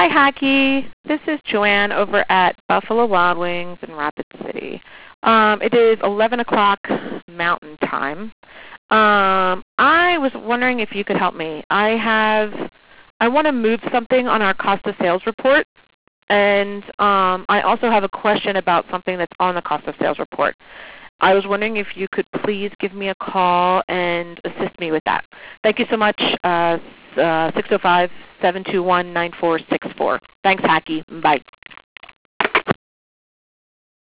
Hi, Hacky. This is Joanne over at Buffalo Wild Wings in Rapid City. It is 11 o'clock Mountain Time. I was wondering if you could help me. I want to move something on our cost of sales report, and I also have a question about something that's on the cost of sales report. I was wondering if you could please give me a call and assist me with that. Thank you so much. 605-721-9464. Thanks, Hacky. Bye.